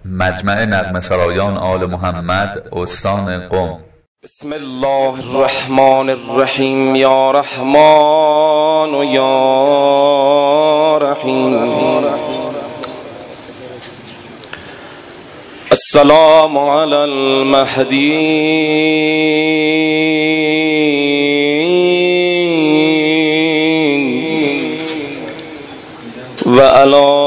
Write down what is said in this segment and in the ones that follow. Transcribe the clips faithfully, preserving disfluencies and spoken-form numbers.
مجمع نغمه سرایان آل محمد استان قم. بسم الله الرحمن الرحیم. یا رحمان و یا رحیم. السلام علی المهدی و علی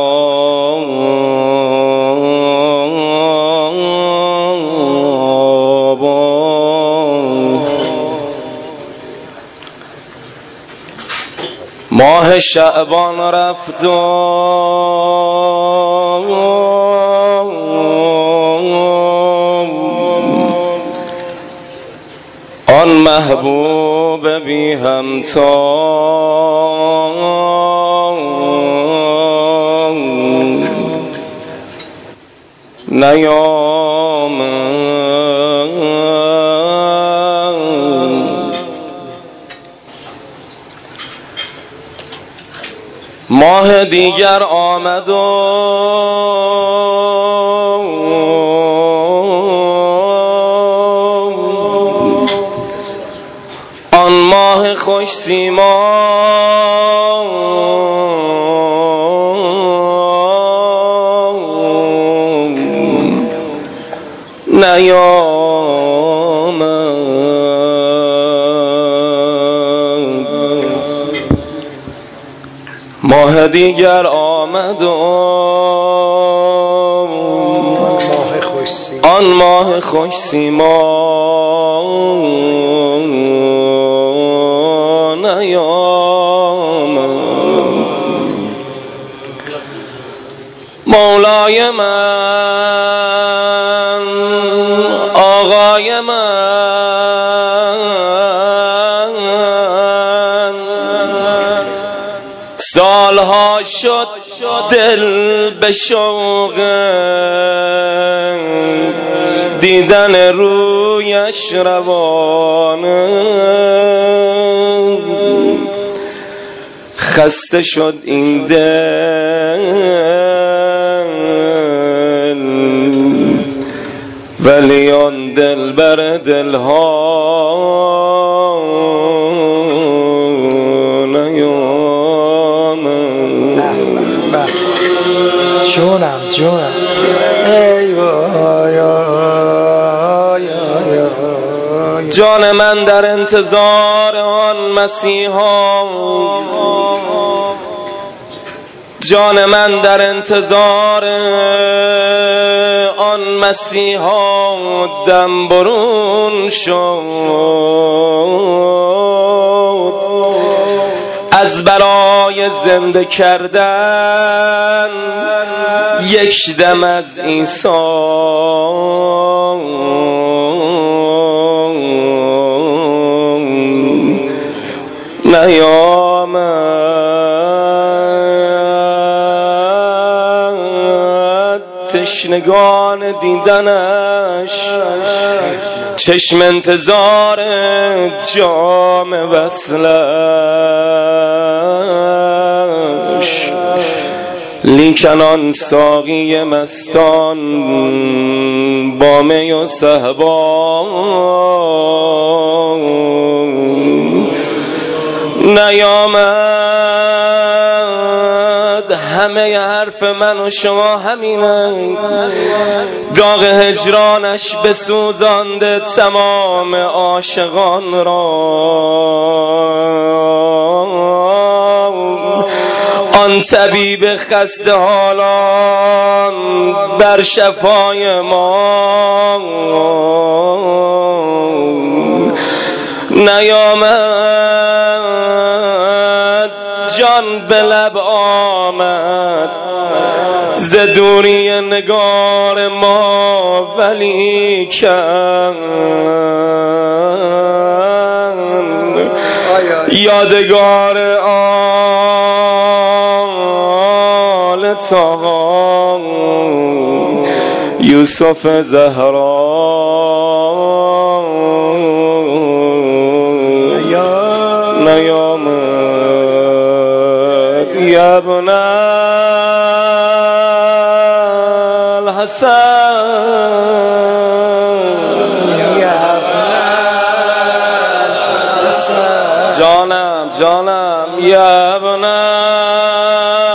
ماه شعبان رفت و آن محبوب بی همتا نیامد. ماه دیگر آمد و آن ماه خوش سیما نیامد. ماه دیگر آمد و آن ماه خوش سیما نیامد. مولای من، آقای من، سالها شد دل به شوق دیدن رویش روانه، خسته شد این دل ولی آن دل بر دلها جونم جونم ای وای. جان من در انتظار آن مسیحا، جان من در انتظار آن مسیحا دم برون شد. از برای زنده کردن یک دم از عیسی نیامد. تشنگان دیدنش چشم انتظار جام وصلش، لیکن آن ساقی مستان با می و صحبا نیامد. همه حرف من و شما همینه، داغ هجرانش بسوزانده تمام عاشقان را. آن طبیب خسته حالان بر شفای ما نیامد. جان به لب آمد ز دوری نگار ما، ولی کن یادگار آل طاها یوسف زهرا نیامد. یا ابن الحسن جانم جانم یا ابن